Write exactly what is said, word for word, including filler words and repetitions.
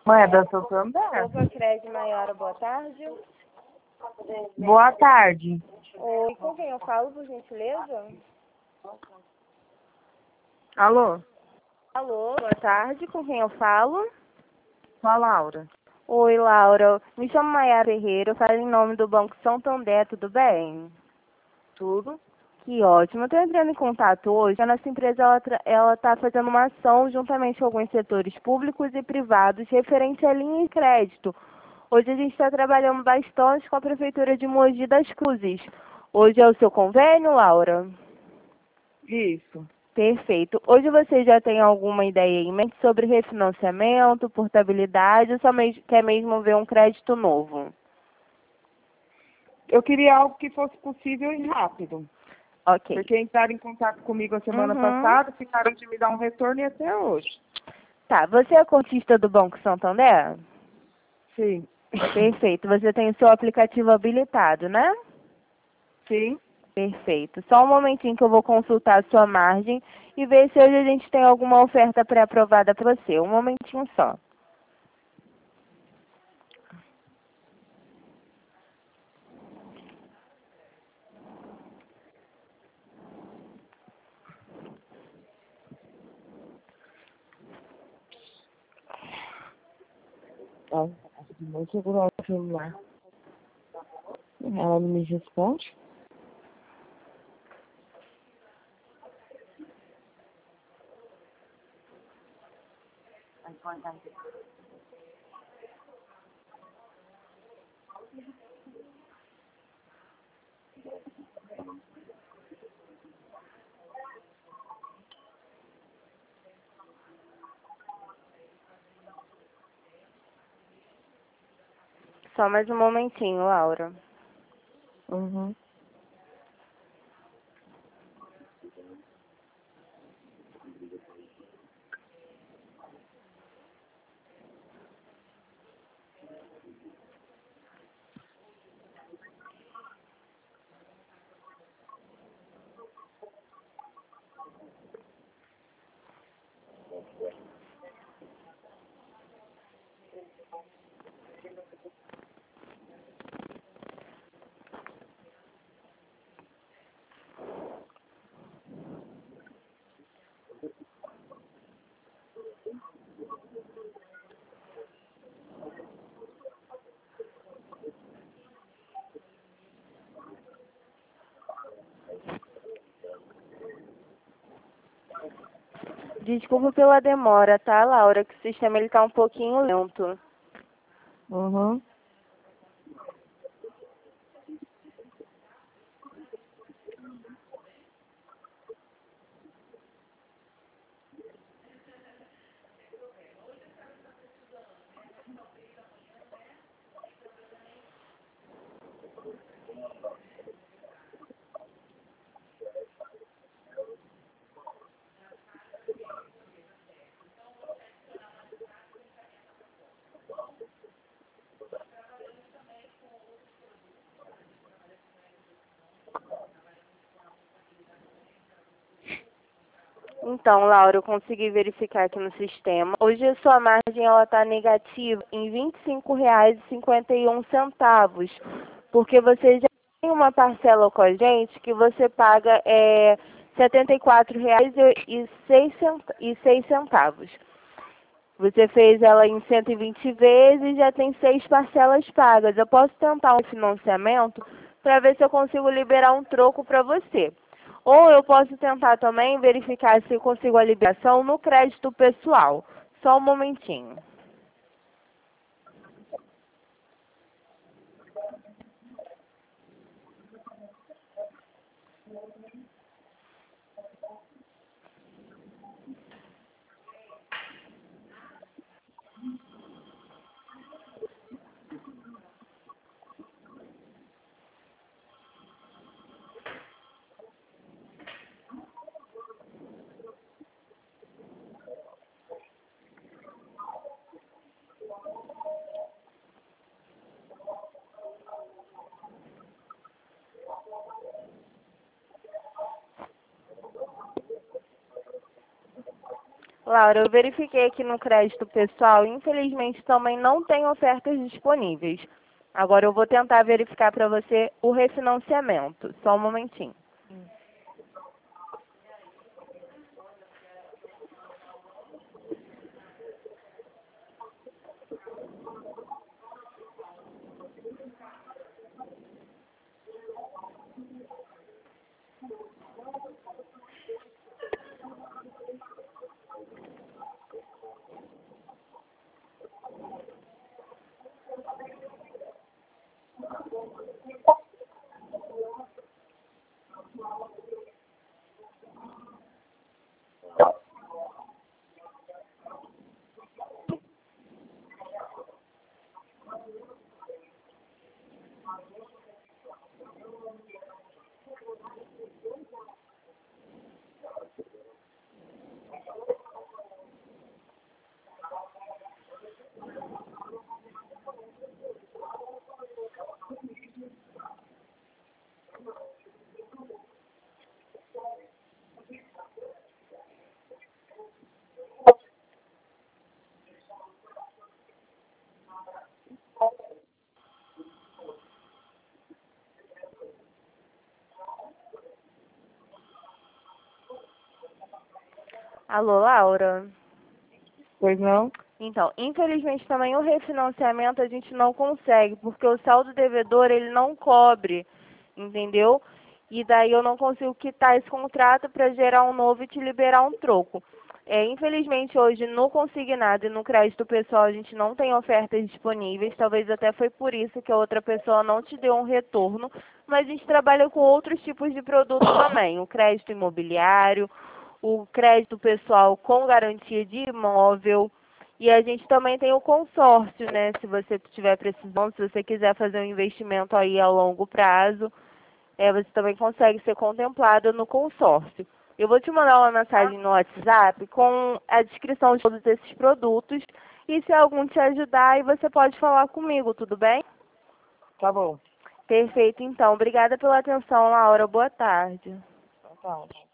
Mãe, é da Santander. Opa, Crédito Maiara, boa tarde. Boa tarde. Oi, com quem eu falo, por gentileza? Alô? Alô, boa tarde, com quem eu falo? Sou a Laura. Oi, Laura. Me chamo Maiara Ferreira, eu falo em nome do Banco Santander, tudo bem? Tudo? Que ótimo. Eu estou entrando em contato hoje. A nossa empresa ela tra- ela está fazendo uma ação juntamente com alguns setores públicos e privados referente à linha de crédito. Hoje a gente está trabalhando bastante com a Prefeitura de Mogi das Cruzes. Hoje é o seu convênio, Laura? Isso. Perfeito. Hoje você já tem alguma ideia em mente sobre refinanciamento, portabilidade ou só mes- quer mesmo ver um crédito novo? Eu queria algo que fosse possível e rápido. Ok. Porque entraram em contato comigo a semana Uhum. passada, ficaram de me dar um retorno e até hoje. Tá, você é cotista do Banco Santander? Sim. Perfeito. Você tem o seu aplicativo habilitado, né? Sim. Perfeito. Só um momentinho que eu vou consultar a sua margem e ver se hoje a gente tem alguma oferta pré-aprovada para você. Um momentinho só. Ó, vou segurar o celular. Ela não me responde? Só mais um momentinho, Laura. Uhum. Desculpa pela demora, tá, Laura? Que o sistema ele tá um pouquinho lento. Uhum. Então, Laura, eu consegui verificar aqui no sistema. Hoje a sua margem ela está negativa em vinte e cinco reais e cinquenta e um centavos, porque você já tem uma parcela com a gente que você paga é, setenta e quatro reais e seis centavos. Você fez ela em cento e vinte vezes e já tem seis parcelas pagas. Eu posso tentar um financiamento para ver se eu consigo liberar um troco para você. Ou eu posso tentar também verificar se eu consigo a liberação no crédito pessoal. Só um momentinho. Laura, eu verifiquei aqui no crédito pessoal, infelizmente também não tem ofertas disponíveis. Agora eu vou tentar verificar para você o refinanciamento. Só um momentinho. Alô, Laura? Pois não? Então, infelizmente também o refinanciamento a gente não consegue, porque o saldo devedor ele não cobre, entendeu? E daí eu não consigo quitar esse contrato para gerar um novo e te liberar um troco. É, infelizmente hoje no consignado e no crédito pessoal a gente não tem ofertas disponíveis, talvez até foi por isso que a outra pessoa não te deu um retorno, mas a gente trabalha com outros tipos de produtos também, o crédito imobiliário, o crédito pessoal com garantia de imóvel. E a gente também tem o consórcio, né? Se você estiver precisando, se você quiser fazer um investimento aí a longo prazo, é, você também consegue ser contemplado no consórcio. Eu vou te mandar uma mensagem no WhatsApp com a descrição de todos esses produtos e se algum te ajudar, aí você pode falar comigo, tudo bem? Tá bom. Perfeito, então. Obrigada pela atenção, Laura. Boa tarde. Tá.